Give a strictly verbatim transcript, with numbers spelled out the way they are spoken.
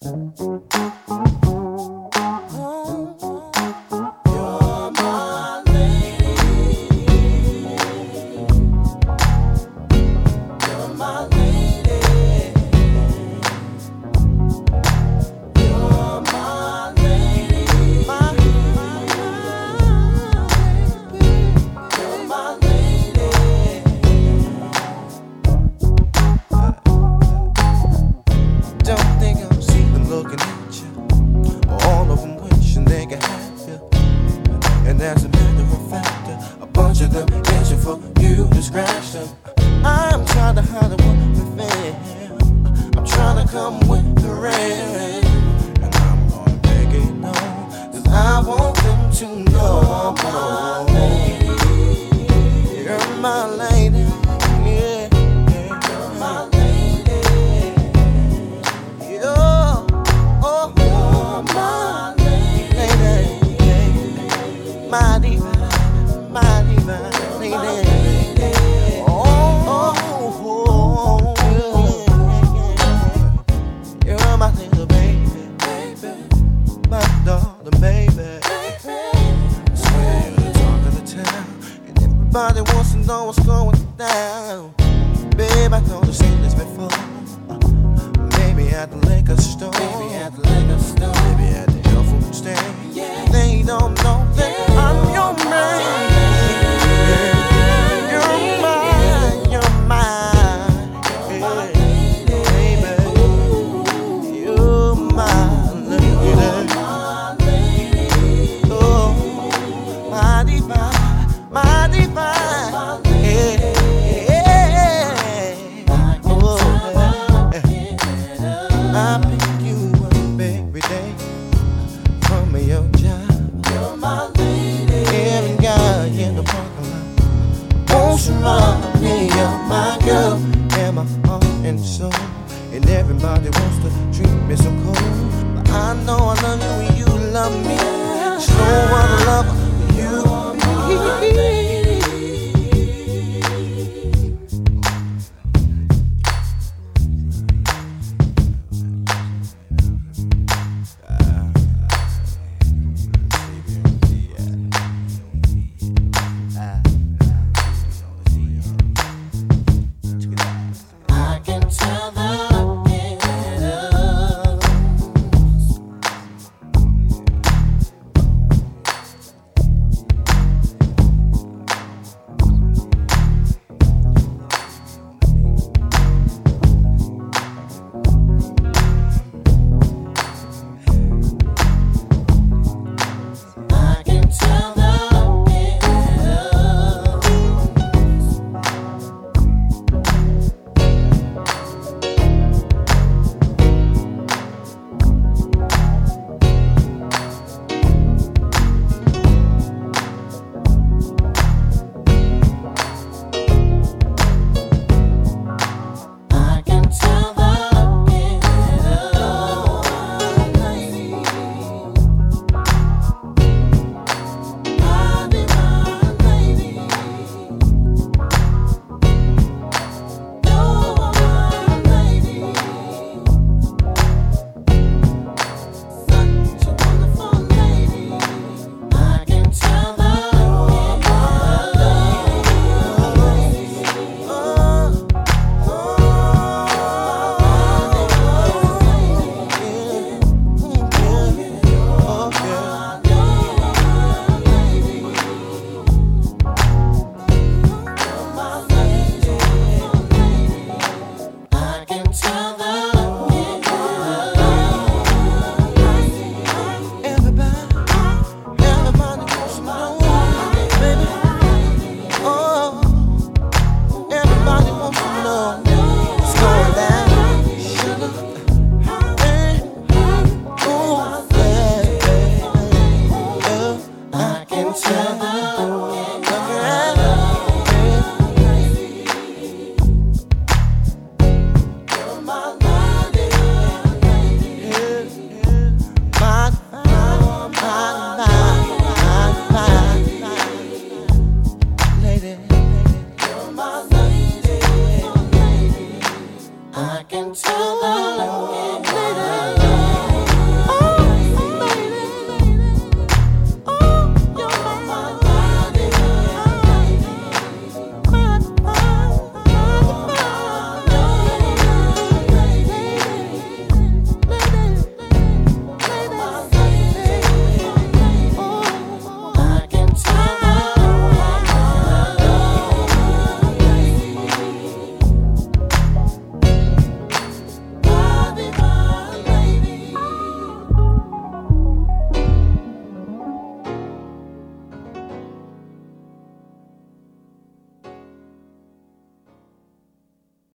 And as a matter of fact, a bunch of them itching for you to scratch them. I'm trying to hide what we feel. I'm trying to come with the rain. And I'm gonna make it known, 'cause I want them to know. My lady, you're my lady. Yeah, you're my lady. You're, oh, you're my lady. My divine, my divine lady. Oh, oh, oh, yeah. You're my little baby, baby, my darling baby. I swear you're the talk of the town, and everybody wants to know what's going down. Babe, I know you've seen this before. Uh, maybe at the liquor store, maybe at the liquor store, maybe at the health food stand. Yeah. They don't know that I'm your man. You're mine, you're mine, baby. You're my lady. Oh, my divine, my divine. Yeah, yeah. Oh, yeah. I pick you up every day from your job. You're my lady. Every guy in the parking lot wants to run me. You're my girl, and my heart and soul. And everybody wants to treat me so cold. But I know I love you and you love me. There's no other lover you. I can tell.